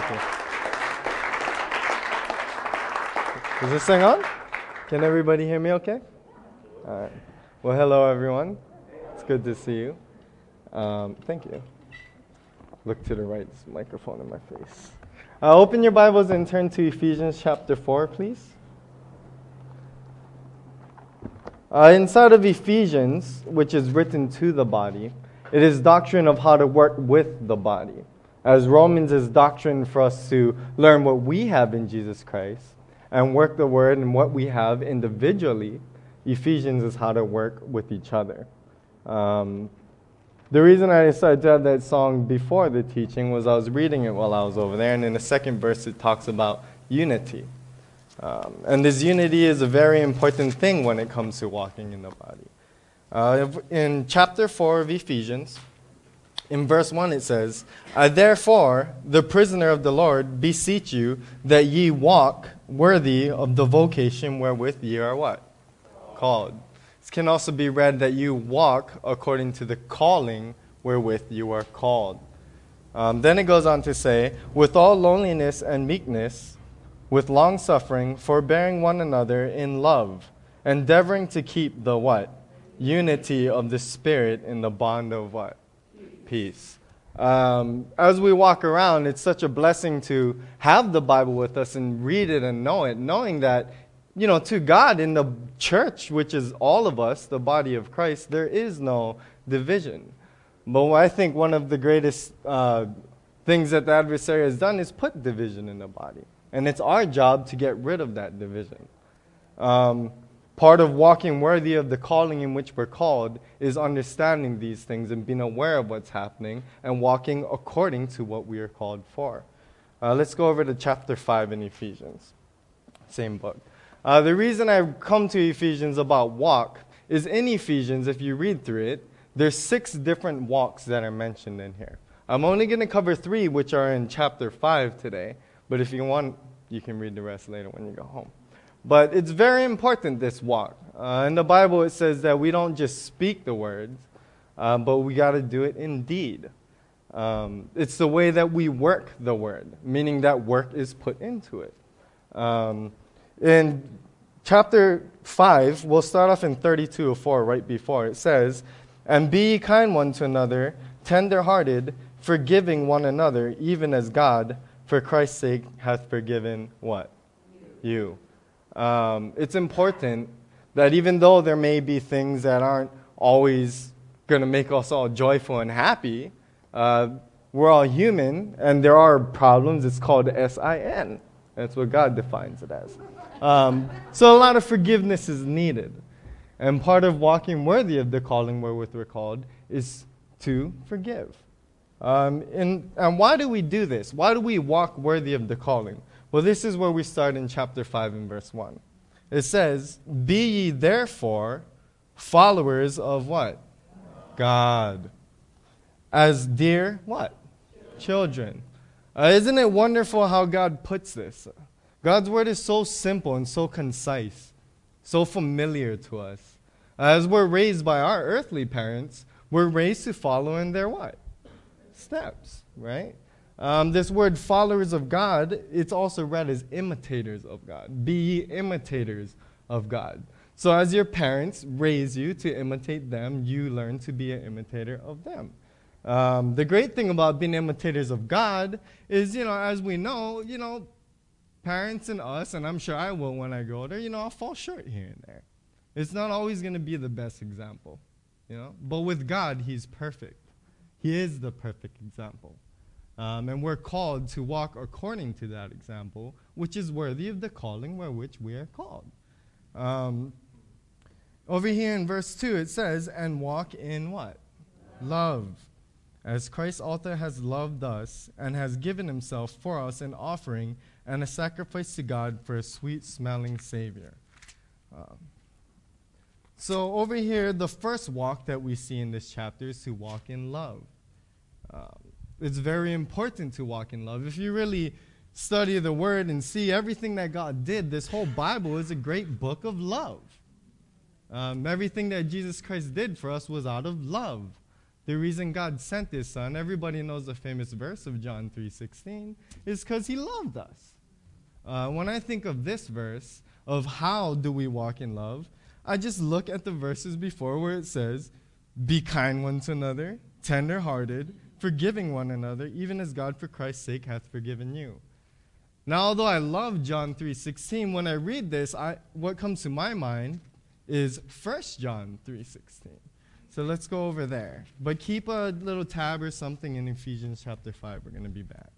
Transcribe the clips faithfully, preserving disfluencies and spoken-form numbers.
Is this thing on? Can everybody hear me okay? All right. Well, hello, everyone. It's good to see you. Um, thank you. Look to the right, this microphone in my face. Uh, open your Bibles and turn to Ephesians chapter four, please. Uh, inside of Ephesians, which is written to the body, it is doctrine of how to work with the body. As Romans is doctrine for us to learn what we have in Jesus Christ and work the word and what we have individually, Ephesians is how to work with each other. Um, the reason I decided to have that song before the teaching was I was reading it while I was over there, and in the second verse it talks about unity. Um, and this unity is a very important thing when it comes to walking in the body. Uh, in chapter four of Ephesians, in verse one it says, I therefore, the prisoner of the Lord, beseech you that ye walk worthy of the vocation wherewith ye are what? Called. This can also be read that you walk according to the calling wherewith you are called. Um, then it goes on to say, with all loneliness and meekness, with long suffering, forbearing one another in love, endeavoring to keep the what? Unity of the Spirit in the bond of what? Peace. Um, as we walk around, it's such a blessing to have the Bible with us and read it and know it, knowing that, you know, to God in the church, which is all of us, the body of Christ, there is no division. But I think one of the greatest uh, things that the adversary has done is put division in the body. And it's our job to get rid of that division. Um, part of walking worthy of the calling in which we're called is understanding these things and being aware of what's happening and walking according to what we are called for. Uh, let's go over to chapter five in Ephesians. Same book. Uh, the reason I've come to Ephesians about walk is in Ephesians, if you read through it, there's six different walks that are mentioned in here. I'm only going to cover three, which are in chapter five today. But if you want, you can read the rest later when you go home. But it's very important, this walk. Uh, in the Bible, it says that we don't just speak the words, uh, but we got to do it in deed. Um, it's the way that we work the word, meaning that work is put into it. Um, in chapter five, we'll start off in thirty-two of four, right before. It says, and be ye kind one to another, tender-hearted, forgiving one another, even as God, for Christ's sake, hath forgiven what? You. Um, it's important that even though there may be things that aren't always going to make us all joyful and happy, uh, we're all human, and there are problems. It's called S I N. That's what God defines it as. Um, so a lot of forgiveness is needed. And part of walking worthy of the calling wherewith we're called is to forgive. Um, and, and why do we do this? Why do we walk worthy of the calling? Well, this is where we start in chapter five and verse one. It says, be ye therefore followers of what? God. As dear what? Children. Uh, isn't it wonderful how God puts this? God's word is so simple and so concise, so familiar to us. As we're raised by our earthly parents, we're raised to follow in their what? Steps, right? Um, this word followers of God, it's also read as imitators of God. Be ye imitators of God. So as your parents raise you to imitate them, you learn to be an imitator of them. Um, the great thing about being imitators of God is, you know, as we know, you know, parents and us, and I'm sure I will when I grow older, you know, I'll fall short here and there. It's not always going to be the best example, you know. But with God, He's perfect. He is the perfect example. Um, and we're called to walk according to that example, which is worthy of the calling wherewith we are called. Um, over here in verse two, it says, and walk in what? Love. As Christ also has loved us and has given himself for us an offering and a sacrifice to God for a sweet-smelling Savior. Um, So over here, the first walk that we see in this chapter is to walk in love. Um, it's very important to walk in love. If you really study the Word and see everything that God did, this whole Bible is a great book of love. Um, everything that Jesus Christ did for us was out of love. The reason God sent his son, everybody knows the famous verse of John three sixteen, is because he loved us. Uh, when I think of this verse, of how do we walk in love, I just look at the verses before where it says, be kind one to another, tender-hearted, forgiving one another, even as God for Christ's sake hath forgiven you. Now, although I love John three sixteen, when I read this, I, what comes to my mind is First John three sixteen. So let's go over there. But keep a little tab or something in Ephesians chapter five. We're going to be back.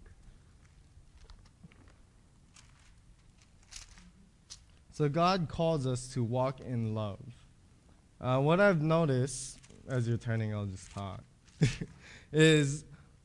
So God calls us to walk in love. Uh, what I've noticed, as you're turning, I'll just talk, is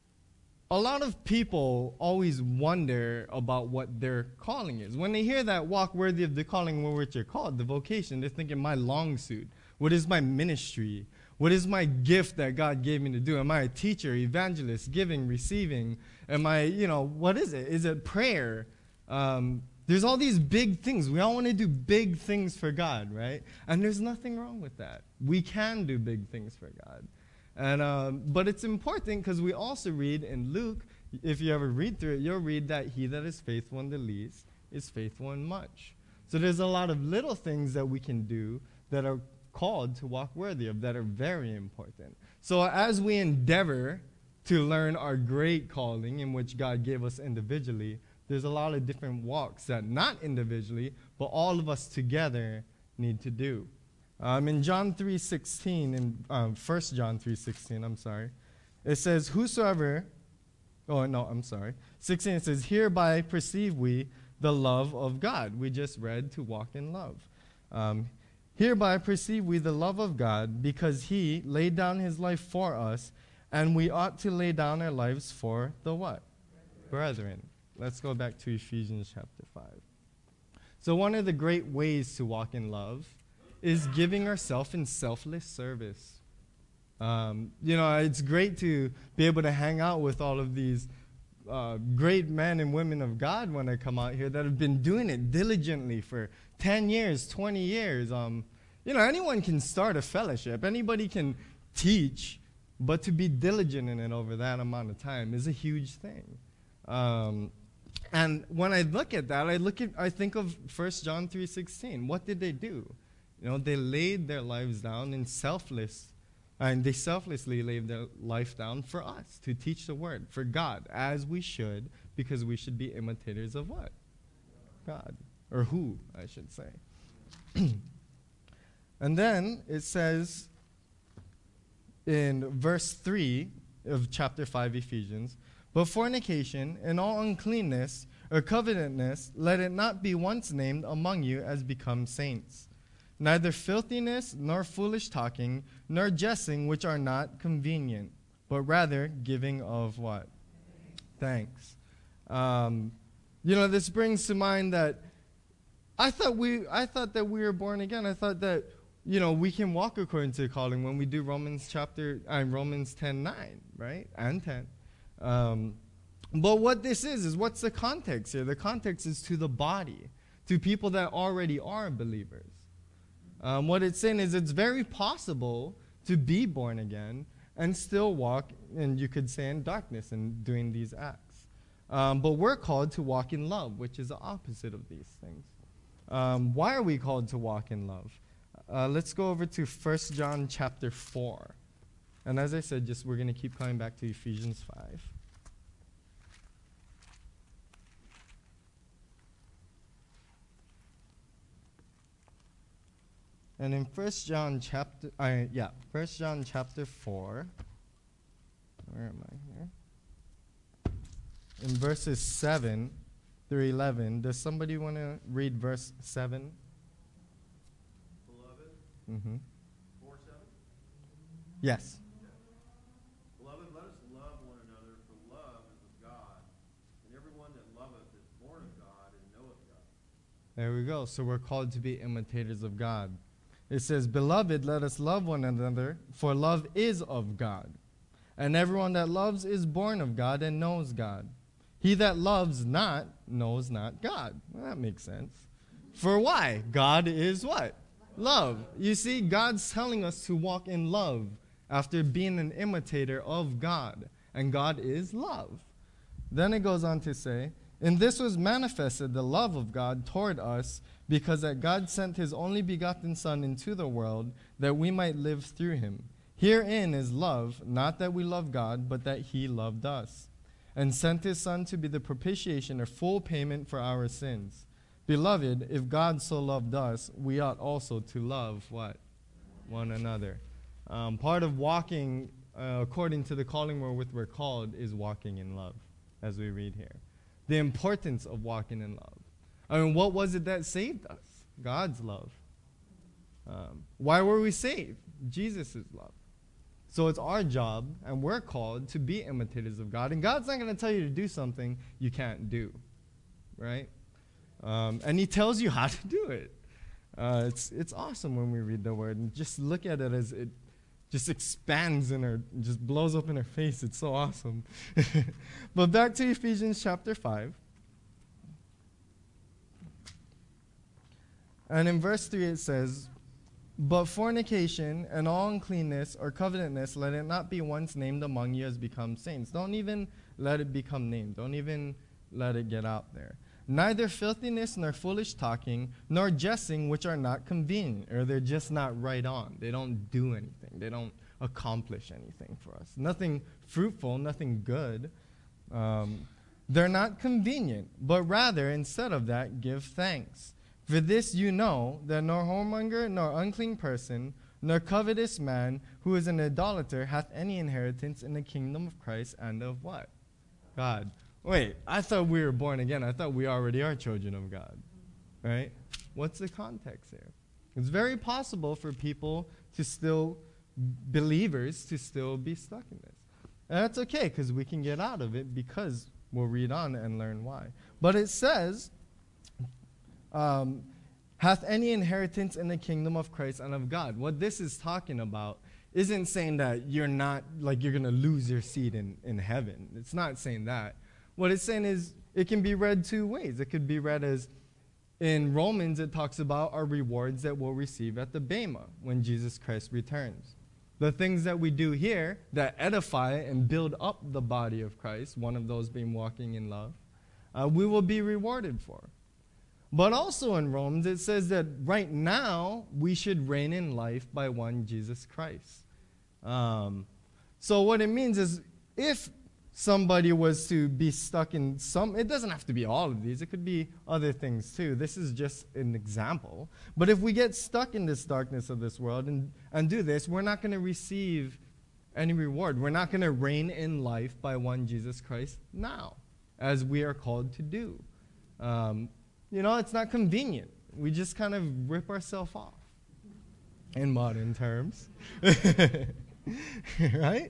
a lot of people always wonder about what their calling is. When they hear that walk worthy of the calling with which you're called, the vocation, they're thinking, my long suit. What is my ministry? What is my gift that God gave me to do? Am I a teacher, evangelist, giving, receiving? Am I, you know, what is it? Is it prayer? Um, there's all these big things. We all want to do big things for God, right? And there's nothing wrong with that. We can do big things for God. And um, but it's important because we also read in Luke, if you ever read through it, you'll read that he that is faithful in the least is faithful in much. So there's a lot of little things that we can do that are called to walk worthy of, that are very important. So as we endeavor to learn our great calling in which God gave us individually, there's a lot of different walks that not individually, but all of us together need to do. Um, in John three sixteen, in um, First John three sixteen, I'm sorry, it says, whosoever, oh no, I'm sorry, sixteen, it says, hereby perceive we the love of God. We just read to walk in love. Um, hereby perceive we the love of God, because he laid down his life for us, and we ought to lay down our lives for the what? Brethren. Let's go back to Ephesians chapter five. So one of the great ways to walk in love is giving ourselves in selfless service. Um, you know, it's great to be able to hang out with all of these uh, great men and women of God when I come out here that have been doing it diligently for ten years, twenty years. Um, you know, anyone can start a fellowship. Anybody can teach, but to be diligent in it over that amount of time is a huge thing. Um, and when I look at that, I look at, I think of First John three sixteen. What did they do? You know, they laid their lives down in selfless, and they selflessly laid their life down for us to teach the word, for God, as we should, because we should be imitators of what? God, or who, I should say. And then it says in verse three of chapter five, Ephesians, but fornication and all uncleanness or covetousness, let it not be once named among you as becomes saints. Neither filthiness, nor foolish talking, nor jesting, which are not convenient, but rather giving of what? Thanks. Um, you know, this brings to mind that I thought we, I thought that we were born again. I thought that, you know, we can walk according to the calling when we do Romans chapter, uh, Romans ten nine, right, and ten. Um, but what this is is what's the context here? The context is to the body, to people that already are believers. Um, what it's saying is it's very possible to be born again and still walk, and you could say, in darkness and doing these acts. Um, but we're called to walk in love, which is the opposite of these things. Um, why are we called to walk in love? Uh, let's go over to First John chapter four. And as I said, just we're going to keep coming back to Ephesians five. And in First John chapter, uh, yeah, First John chapter four, where am I here? In verses seven through eleven, does somebody want to read verse seven? Beloved, Mm-hmm. four seven. Yes. Beloved, let us love one another, for love is of God, and everyone that loveth is born of God and knoweth God. There we go. So we're called to be imitators of God. It says, Beloved, let us love one another, for love is of God. And everyone that loves is born of God and knows God. He that loves not knows not God. Well, that makes sense. For why? God is what? Love. You see, God's telling us to walk in love. after being an imitator of God. And God is love. Then it goes on to say, "In this was manifested the love of God toward us, because that God sent his only begotten Son into the world, that we might live through him. Herein is love, not that we love God, but that he loved us, and sent his Son to be the propitiation or full payment for our sins. Beloved, if God so loved us, we ought also to love," what? One another. Um, part of walking uh, according to the calling wherewith we're called is walking in love, as we read here. The importance of walking in love. I mean, what was it that saved us? God's love. Um, why were we saved? Jesus' love. So it's our job, and we're called to be imitators of God. And God's not going to tell you to do something you can't do, right? Um, and he tells you how to do it. Uh, it's it's awesome when we read the word and just look at it as it just expands in our, just blows up in our face. It's so awesome. But back to Ephesians chapter five. And in verse three it says, "But fornication and all uncleanness or covetousness, let it not be once named among you as become saints." Don't even let it become named. Don't even let it get out there. "Neither filthiness, nor foolish talking, nor jesting, which are not convenient," or they're just not right on. They don't do anything. They don't accomplish anything for us. Nothing fruitful, nothing good. Um, they're not convenient, but rather, instead of that, give thanks. "For this you know, that nor whoremonger, nor unclean person, nor covetous man, who is an idolater, hath any inheritance in the kingdom of Christ and of" what? God. Wait, I thought we were born again. I thought we already are children of God, right? What's the context here? It's very possible for people to still, believers, to still be stuck in this. And that's okay, because we can get out of it, because we'll read on and learn why. But it says, um, hath any inheritance in the kingdom of Christ and of God. What this is talking about isn't saying that you're not, like you're going to lose your seat in, in heaven. It's not saying that. What it's saying is it can be read two ways. It could be read as, in Romans, it talks about our rewards that we'll receive at the Bema when Jesus Christ returns. The things that we do here that edify and build up the body of Christ, one of those being walking in love, uh, we will be rewarded for. But also in Romans, it says that right now we should reign in life by one Jesus Christ. Um, so what it means is if somebody was to be stuck in some, it doesn't have to be all of these, it could be other things too. This is just an example. But if we get stuck in this darkness of this world and, and do this, we're not going to receive any reward. We're not going to reign in life by one Jesus Christ now, as we are called to do. Um, you know, it's not convenient. We just kind of rip ourselves off, in modern terms. Right?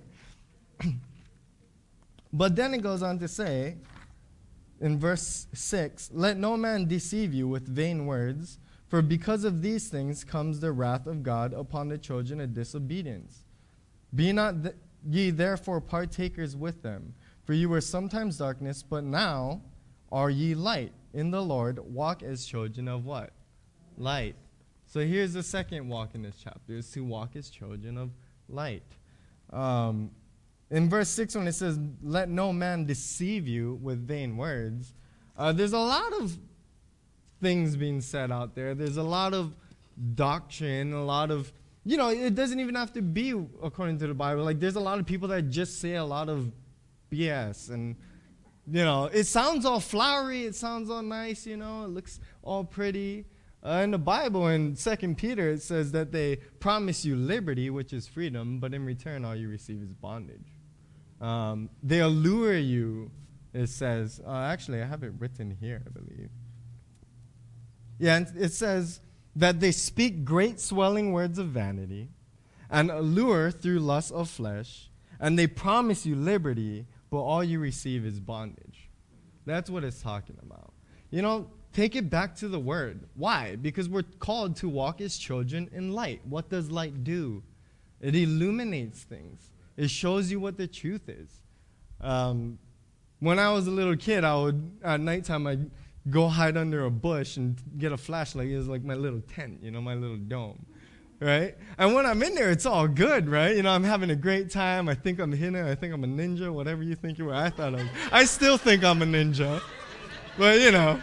But then it goes on to say, in verse six, "Let no man deceive you with vain words, for because of these things comes the wrath of God upon the children of disobedience. Be not th- ye therefore partakers with them, for you were sometimes darkness, but now are ye light in the Lord. Walk as children of" what? Light. So here's the second walk in this chapter, is to walk as children of light. Um... In verse six, when it says, "Let no man deceive you with vain words," uh, there's a lot of things being said out there. There's a lot of doctrine, a lot of, you know, it doesn't even have to be according to the Bible. Like, there's a lot of people that just say a lot of B S. And, you know, it sounds all flowery. It sounds all nice, you know. It looks all pretty. Uh, in the Bible, in Second Peter, it says that they promise you liberty, which is freedom, but in return, all you receive is bondage. Um, they allure you, it says. Uh, actually, I have it written here, I believe. Yeah, and it says that they speak great swelling words of vanity and allure through lust of flesh, and they promise you liberty, but all you receive is bondage. That's what it's talking about. You know, take it back to the word. Why? Because we're called to walk as children in light. What does light do? It illuminates things. It shows you what the truth is. Um, when I was a little kid, I would, at nighttime, I'd go hide under a bush and get a flashlight. It was like my little tent, you know, my little dome. right? And when I'm in there, it's all good, right? You know, I'm having a great time. I think I'm hitting. I think I'm a ninja, whatever you think you were. I thought I was. I still think I'm a ninja. But, you know.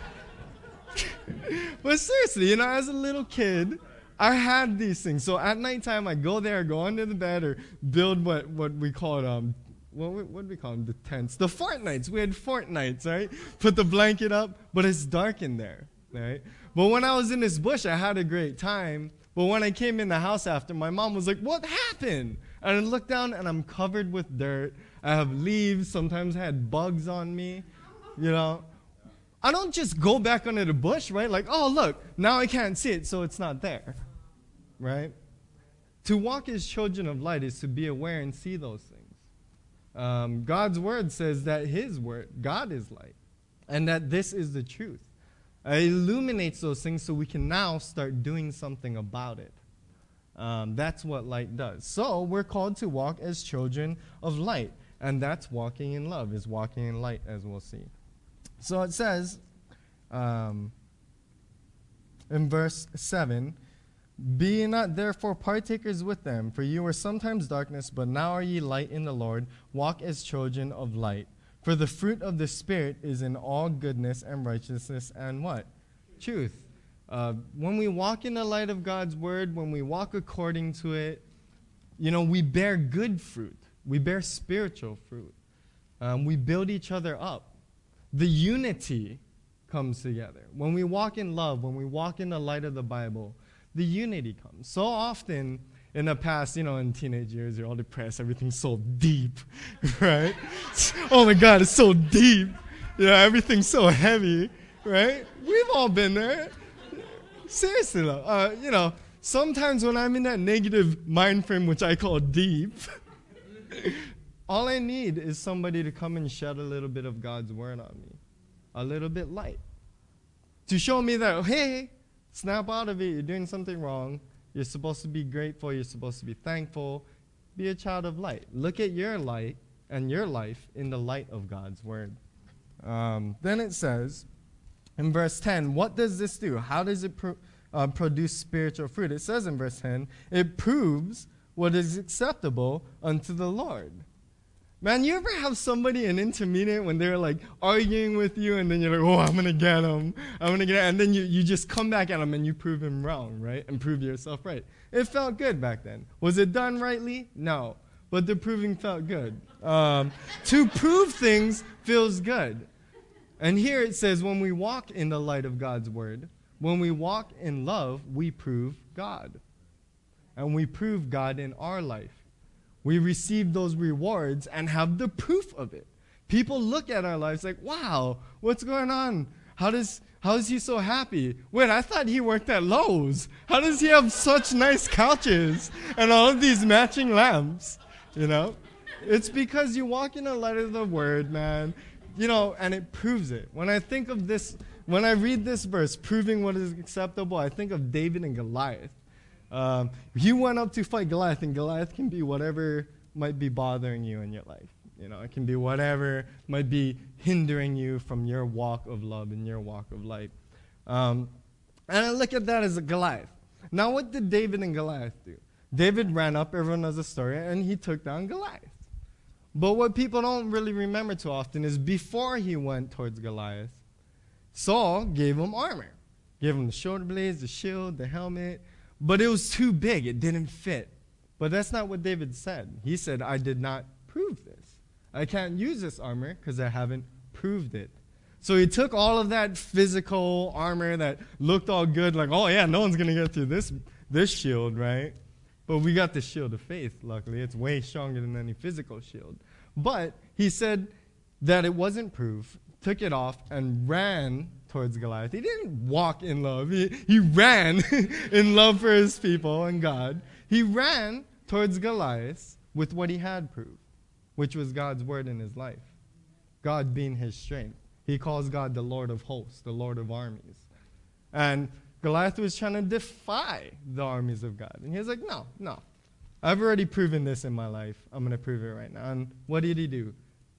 But seriously, you know, as a little kid, I had these things. So at nighttime, I go there, go under the bed, or build what, what we call it, um, what, what do we call them? The tents. The fortnights. We had fortnights, right? Put the blanket up, but it's dark in there, right? But when I was in this bush, I had a great time. But when I came in the house after, my mom was like, what happened? And I looked down, and I'm covered with dirt. I have leaves. Sometimes I had bugs on me, you know. I don't just go back under the bush, right? Like, oh, look, now I can't see it, so it's not there, right? To walk as children of light is to be aware and see those things. Um, God's word says that his word, God is light, and that this is the truth. It illuminates those things so we can now start doing something about it. Um, that's what light does. So we're called to walk as children of light, and that's walking in love, is walking in light, as we'll see. So it says um, in verse seven, be ye not therefore partakers with them, for you were sometimes darkness, but now are ye light in the Lord. Walk as children of light. For the fruit of the Spirit is in all goodness and righteousness and what? Truth. Uh, when we walk in the light of God's word, when we walk according to it, you know, we bear good fruit. We bear spiritual fruit. Um, we build each other up. The unity comes together. When we walk in love, when we walk in the light of the Bible, the unity comes. So often in the past, you know, in teenage years, you're all depressed. Everything's so deep, right? Oh, my God, it's so deep. You know, everything's so heavy, right? We've all been there. Seriously, though. Uh, you know, sometimes when I'm in that negative mind frame, which I call deep, all I need is somebody to come and shed a little bit of God's word on me, a little bit light, to show me that, hey, snap out of it. You're doing something wrong. You're supposed to be grateful. You're supposed to be thankful. Be a child of light. Look at your light and your life in the light of God's word. Um, then it says in verse ten, what does this do? How does it pro- uh, produce spiritual fruit? It says in verse ten, it proves what is acceptable unto the Lord. Man, you ever have somebody, an intermediate, when they're like arguing with you and then you're like, oh, I'm going to get him. I'm going to get him. And then you, you just come back at him and you prove him wrong, right? And prove yourself right. It felt good back then. Was it done rightly? No. But the proving felt good. Um, to prove things feels good. And here it says when we walk in the light of God's word, when we walk in love, we prove God. And we prove God in our life. We receive those rewards and have the proof of it. People look at our lives like, wow, what's going on? How does how is he so happy? Wait, I thought he worked at Lowe's. How does he have such nice couches and all of these matching lamps? You know? It's because you walk in the light of the word, man. You know, and it proves it. When I think of this, when I read this verse, proving what is acceptable, I think of David and Goliath. Um, you went up to fight Goliath, and Goliath can be whatever might be bothering you in your life. You know, it can be whatever might be hindering you from your walk of love and your walk of light. Um, and I look at that as a Goliath. Now, what did David and Goliath do? David ran up, everyone knows the story, and he took down Goliath. But what people don't really remember too often is before he went towards Goliath, Saul gave him armor. Gave him the shoulder blades, the shield, the helmet. But it was too big. It didn't fit. But that's not what David said. He said, I did not prove this. I can't use this armor because I haven't proved it. So he took all of that physical armor that looked all good, like, oh, yeah, no one's going to get through this, this shield, right? But we got the shield of faith, luckily. It's way stronger than any physical shield. But he said that it wasn't proof, took it off, and ran towards Goliath. He didn't walk in love. He, he ran in love for his people and God. He ran towards Goliath with what he had proved, which was God's word in his life. God being his strength. He calls God the Lord of hosts, the Lord of armies. And Goliath was trying to defy the armies of God. And he was like, no, no. I've already proven this in my life. I'm going to prove it right now. And what did he do?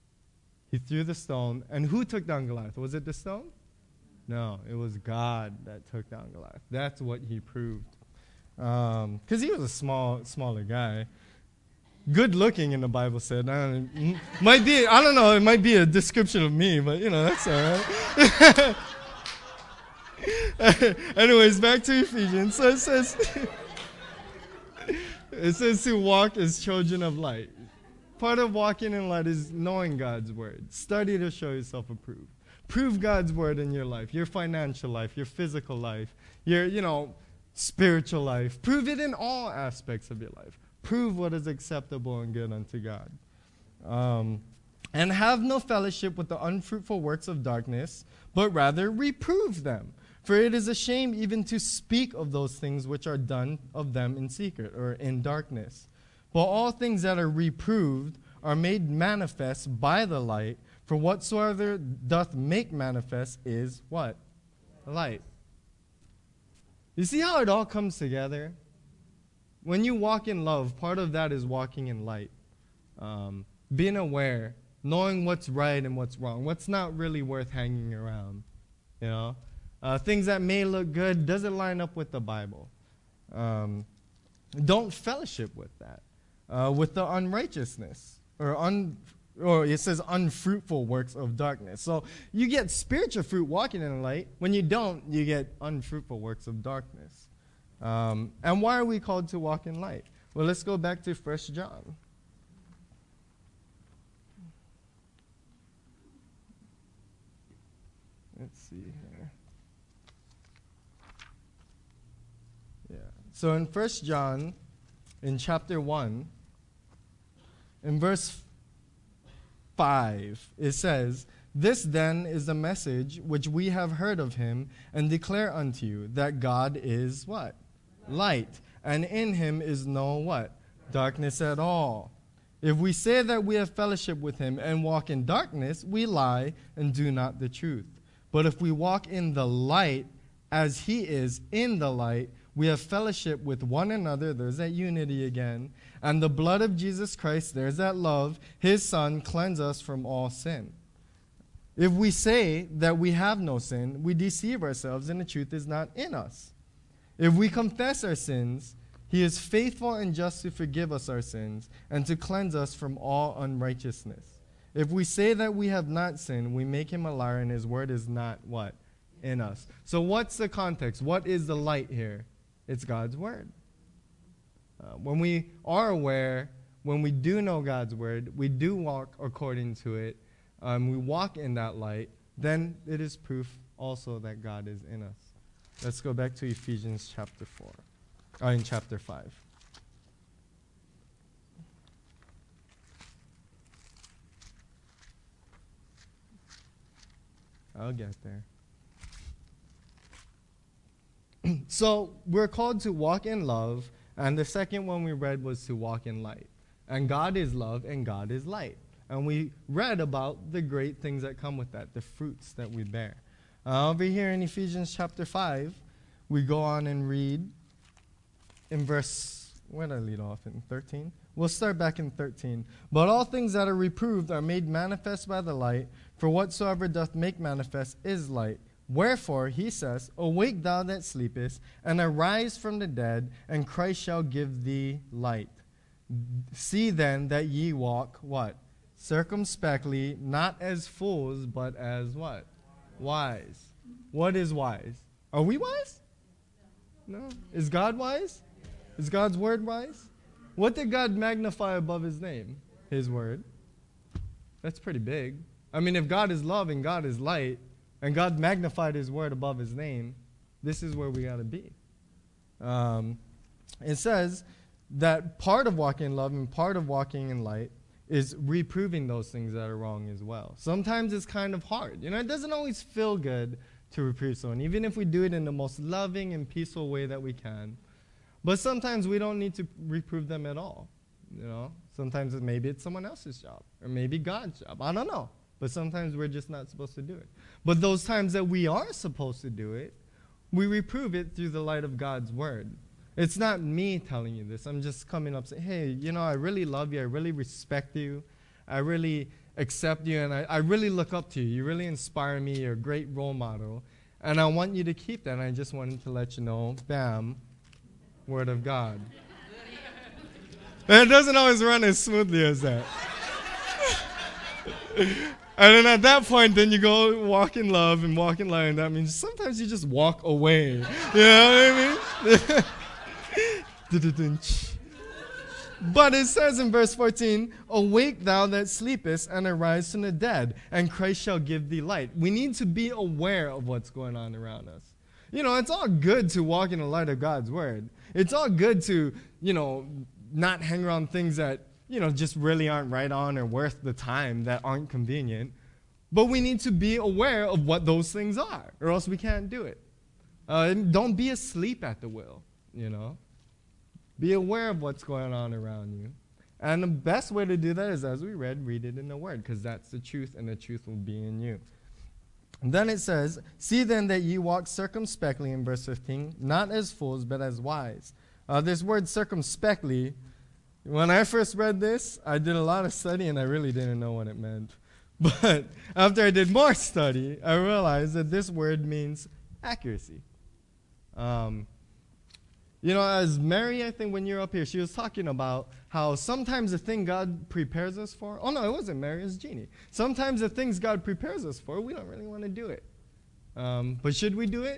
He threw the stone. And who took down Goliath? Was it the stone? No, it was God that took down Goliath. That's what he proved. Um, because he was a small, smaller guy. Good looking in the Bible said. I don't, m- might be, I don't know, it might be a description of me, but you know, that's all right. Anyways, back to Ephesians. So it says, it says to walk as children of light. Part of walking in light is knowing God's word. Study to show yourself approved. Prove God's word in your life, your financial life, your physical life, your, you know, spiritual life. Prove it in all aspects of your life. Prove what is acceptable and good unto God. Um, and have no fellowship with the unfruitful works of darkness, but rather reprove them. For it is a shame even to speak of those things which are done of them in secret or in darkness. But all things that are reproved are made manifest by the light, for whatsoever doth make manifest is what? Light. You see how it all comes together? When you walk in love, part of that is walking in light. Um, being aware, knowing what's right and what's wrong, what's not really worth hanging around. You know, uh, things that may look good, does it line up with the Bible? Um, don't fellowship with that, uh, with the unrighteousness or un. Or it says unfruitful works of darkness. So you get spiritual fruit walking in the light. When you don't, you get unfruitful works of darkness. Um, and why are we called to walk in light? Well, let's go back to First John. Let's see here. Yeah. So in First John, in chapter one, in verse five, it says, "This then is the message which we have heard of him and declare unto you, that God is" what? Light, and in him is no what? Darkness at all. If we say that we have fellowship with him and walk in darkness, we lie and do not the truth. But if we walk in the light as he is in the light, we have fellowship with one another. There's that unity again. And the blood of Jesus Christ, there's that love, his son, cleanse us from all sin. If we say that we have no sin, we deceive ourselves and the truth is not in us. If we confess our sins, he is faithful and just to forgive us our sins and to cleanse us from all unrighteousness. If we say that we have not sinned, we make him a liar and his word is not what? In us. So what's the context? What is the light here? It's God's word. Uh, when we are aware, when we do know God's word, we do walk according to it, um, we walk in that light, then it is proof also that God is in us. Let's go back to Ephesians chapter four, or in chapter five. I'll get there. So we're called to walk in love, and the second one we read was to walk in light. And God is love, and God is light. And we read about the great things that come with that, the fruits that we bear. Uh, over here in Ephesians chapter five, we go on and read in verse, where did I lead off, in thirteen? We'll start back in thirteen. But all things that are reproved are made manifest by the light, for whatsoever doth make manifest is light. Wherefore, he says, Awake thou that sleepest, and arise from the dead, and Christ shall give thee light. See then that ye walk, what? Circumspectly, not as fools, but as what? Wise. What is wise? Are we wise? No. Is God wise? Is God's word wise? What did God magnify above his name? His word. That's pretty big. I mean, if God is love and God is light, and God magnified his word above his name, this is where we got to be. Um, it says that part of walking in love and part of walking in light is reproving those things that are wrong as well. Sometimes it's kind of hard. You know, it doesn't always feel good to reprove someone, even if we do it in the most loving and peaceful way that we can. But sometimes we don't need to reprove them at all. You know, sometimes it, maybe it's someone else's job, or maybe God's job. I don't know. But sometimes we're just not supposed to do it. But those times that we are supposed to do it, we reprove it through the light of God's word. It's not me telling you this. I'm just coming up saying, hey, you know, I really love you. I really respect you. I really accept you. And I, I really look up to you. You really inspire me. You're a great role model. And I want you to keep that. And I just wanted to let you know, bam, Word of God. And it doesn't always run as smoothly as that. And then at that point, then you go walk in love and walk in light, and that means sometimes you just walk away. You know what I mean? But it says in verse fourteen, awake thou that sleepest, and arise from the dead, and Christ shall give thee light. We need to be aware of what's going on around us. You know, it's all good to walk in the light of God's word. It's all good to, you know, not hang around things that, you know, just really aren't right on or worth the time, that aren't convenient. But we need to be aware of what those things are, or else we can't do it. Uh, and don't be asleep at the wheel, you know. Be aware of what's going on around you. And the best way to do that is, as we read, read it in the Word, because that's the truth, and the truth will be in you. And then it says, see then that ye walk circumspectly, in verse fifteen, not as fools, but as wise. Uh, this word circumspectly, when I first read this, I did a lot of study, and I really didn't know what it meant. But after I did more study, I realized that this word means accuracy. Um, you know, as Mary, I think when you're up here, she was talking about how sometimes the thing God prepares us for, oh no, it wasn't Mary, it was Jeannie. Sometimes the things God prepares us for, we don't really want to do it. Um, but should we do it?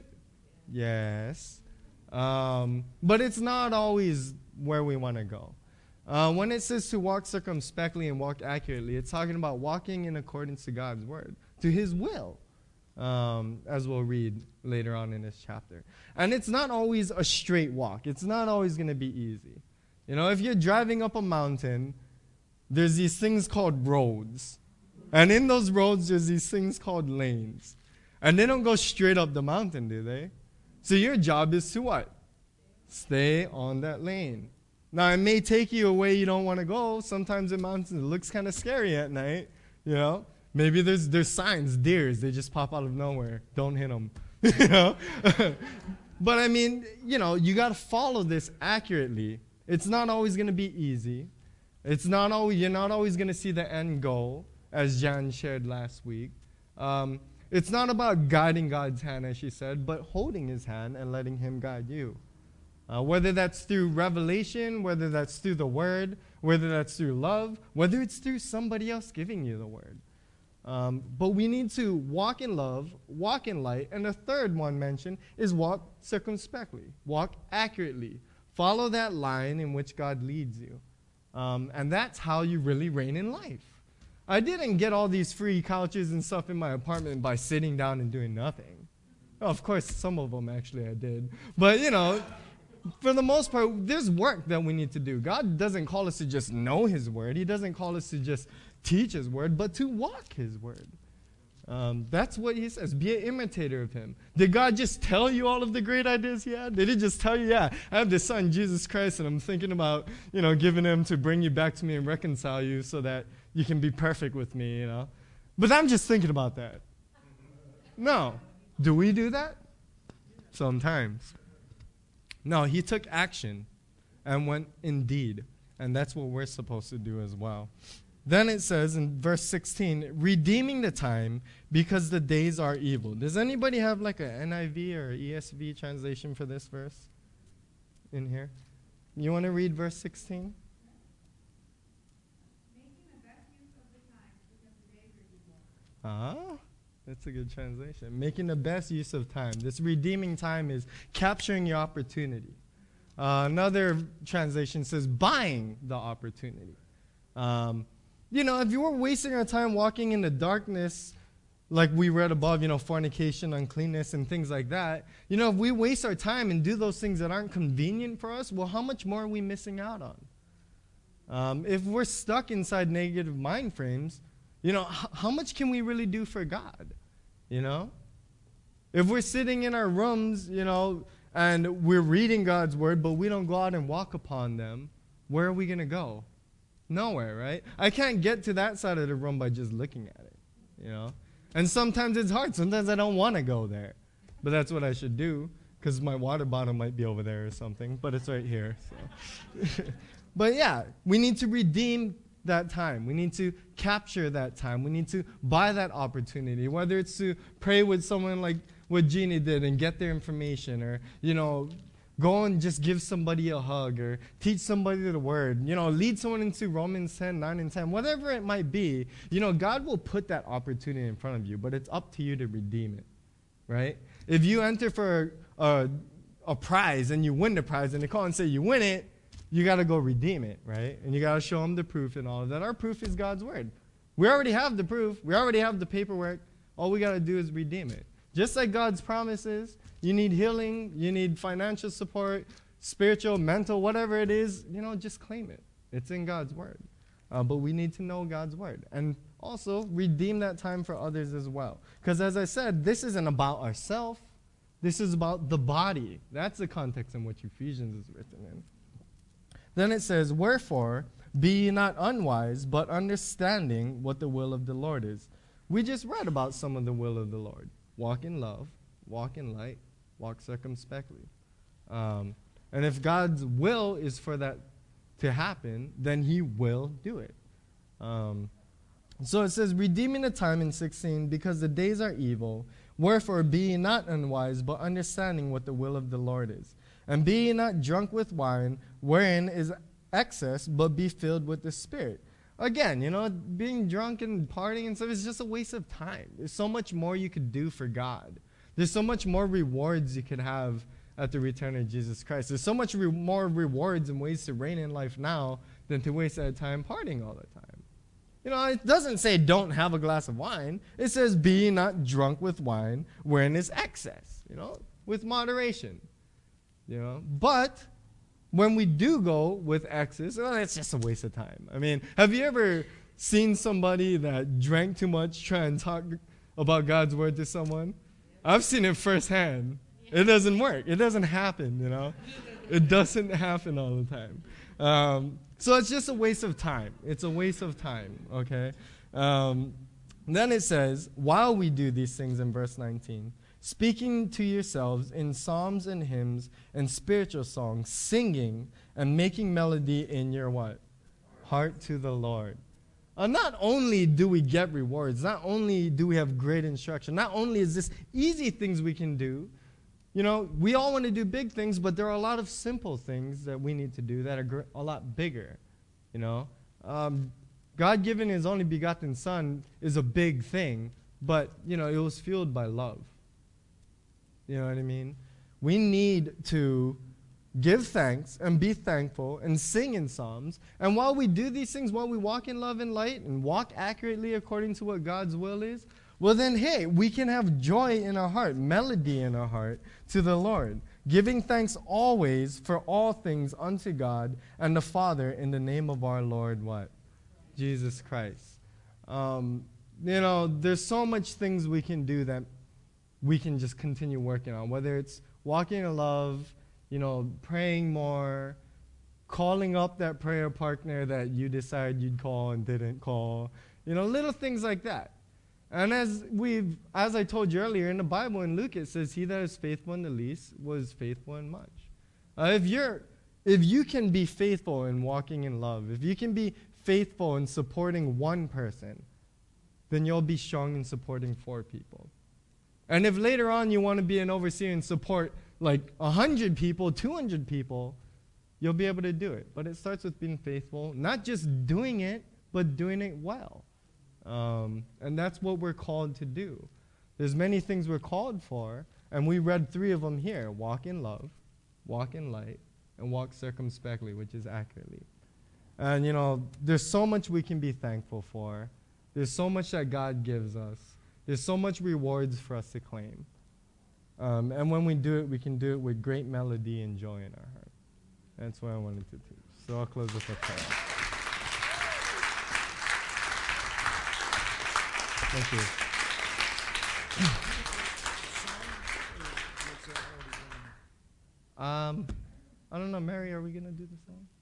Yes. Um, but it's not always where we want to go. Uh, when it says to walk circumspectly and walk accurately, it's talking about walking in accordance to God's word, to his will, um, as we'll read later on in this chapter. And it's not always a straight walk. It's not always going to be easy. You know, if you're driving up a mountain, there's these things called roads. And in those roads, there's these things called lanes. And they don't go straight up the mountain, do they? So your job is to what? Stay on that lane. Now, it may take you a way you don't want to go. Sometimes in mountains, it looks kind of scary at night, you know. Maybe there's there's signs, deers, they just pop out of nowhere. Don't hit them, you know. But, I mean, you know, you got to follow this accurately. It's not always going to be easy. It's not always, you're not always going to see the end goal, as Jan shared last week. Um, it's not about guiding God's hand, as she said, but holding his hand and letting him guide you. Uh, whether that's through revelation, whether that's through the word, whether that's through love, whether it's through somebody else giving you the word. Um, but we need to walk in love, walk in light, and the third one mentioned is walk circumspectly, walk accurately. Follow that line in which God leads you. Um, and that's how you really reign in life. I didn't get all these free couches and stuff in my apartment by sitting down and doing nothing. Well, of course, some of them actually I did. But, you know, for the most part, there's work that we need to do. God doesn't call us to just know his word. He doesn't call us to just teach his word, but to walk his word. Um, that's what he says. Be an imitator of him. Did God just tell you all of the great ideas he had? Did he just tell you, yeah, I have this son, Jesus Christ, and I'm thinking about, you know, giving him to bring you back to me and reconcile you so that you can be perfect with me, you know? But I'm just thinking about that. No. Do we do that? Sometimes. No, he took action and went in deed. And that's what we're supposed to do as well. Then it says in verse sixteen, redeeming the time because the days are evil. Does anybody have like an N I V or E S V translation for this verse in here? You want to read verse sixteen? Making the best use of the time because the days are evil. Ah, that's a good translation. Making the best use of time. This redeeming time is capturing your opportunity. Uh, another translation says buying the opportunity. Um, you know, if you were wasting our time walking in the darkness, like we read above, you know, fornication, uncleanness, and things like that, you know, if we waste our time and do those things that aren't convenient for us, well, how much more are we missing out on? Um, if we're stuck inside negative mind frames, you know, h- how much can we really do for God? You know? If we're sitting in our rooms, you know, and we're reading God's word, but we don't go out and walk upon them, where are we going to go? Nowhere, right? I can't get to that side of the room by just looking at it, you know? And sometimes it's hard. Sometimes I don't want to go there. But that's what I should do, because my water bottle might be over there or something, but it's right here. So. But yeah, we need to redeem that time. We need to capture that time. We need to buy that opportunity, whether it's to pray with someone like what Jeannie did and get their information, or, you know, Go and just give somebody a hug or teach somebody the word. You know, lead someone into Romans ten, nine and ten, whatever it might be. You know, God will put that opportunity in front of you, but it's up to you to redeem it, right? If you enter for a, a prize and you win the prize and they call and say you win it, you got to go redeem it, right? And you got to show them the proof and all of that. Our proof is God's word. We already have the proof. We already have the paperwork. All we got to do is redeem it. Just like God's promises, you need healing, you need financial support, spiritual, mental, whatever it is, you know, just claim it. It's in God's word. Uh, but we need to know God's word. And also redeem that time for others as well. Because as I said, this isn't about ourselves. This is about the body. That's the context in which Ephesians is written in. Then it says, wherefore, be ye not unwise, but understanding what the will of the Lord is. We just read about some of the will of the Lord. Walk in love, walk in light, walk circumspectly. Um, and if God's will is for that to happen, then he will do it. Um, so it says, redeeming the time in sixteen, because the days are evil. Wherefore, be ye not unwise, but understanding what the will of the Lord is. And be ye not drunk with wine, wherein is excess, but be filled with the Spirit. Again, you know, being drunk and partying and stuff is just a waste of time. There's so much more you could do for God. There's so much more rewards you could have at the return of Jesus Christ. There's so much re- more rewards and ways to reign in life now than to waste that time partying all the time. You know, it doesn't say don't have a glass of wine. It says be not drunk with wine wherein is excess, you know, with moderation. You know, but when we do go with excess, well, it's just a waste of time. I mean, have you ever seen somebody that drank too much try and talk about God's word to someone? I've seen it firsthand. It doesn't work. It doesn't happen, you know. It doesn't happen all the time. Um, so it's just a waste of time. It's a waste of time, okay? Um, then it says, while we do these things in verse nineteen, speaking to yourselves in psalms and hymns and spiritual songs, singing and making melody in your what? Heart to the Lord. Uh, not only do we get rewards, not only do we have great instruction, not only is this easy things we can do, you know, we all want to do big things, but there are a lot of simple things that we need to do that are gr- a lot bigger, you know. Um, God giving his only begotten son is a big thing, but, you know, it was fueled by love. You know what I mean? We need to give thanks and be thankful and sing in psalms. And while we do these things, while we walk in love and light and walk accurately according to what God's will is, well then, hey, we can have joy in our heart, melody in our heart to the Lord, giving thanks always for all things unto God and the Father in the name of our Lord, what? Jesus Christ. Um, you know, there's so much things we can do that we can just continue working on, whether it's walking in love, you know, praying more, calling up that prayer partner that you decided you'd call and didn't call, you know, little things like that. And as we've, as I told you earlier, in the Bible in Luke, it says, he that is faithful in the least was faithful in much. Uh, if you're, if you can be faithful in walking in love, if you can be faithful in supporting one person, then you'll be strong in supporting four people. And if later on you want to be an overseer and support like one hundred people, two hundred people, you'll be able to do it. But it starts with being faithful, not just doing it, but doing it well. Um, and that's what we're called to do. There's many things we're called for, and we read three of them here. Walk in love, walk in light, and walk circumspectly, which is accurately. And, you know, there's so much we can be thankful for. There's so much that God gives us. There's so much rewards for us to claim. Um, and when we do it, we can do it with great melody and joy in our heart. That's what I wanted to do. So I'll close with a prayer. Thank you. um, I don't know, Mary, are we going to do the song?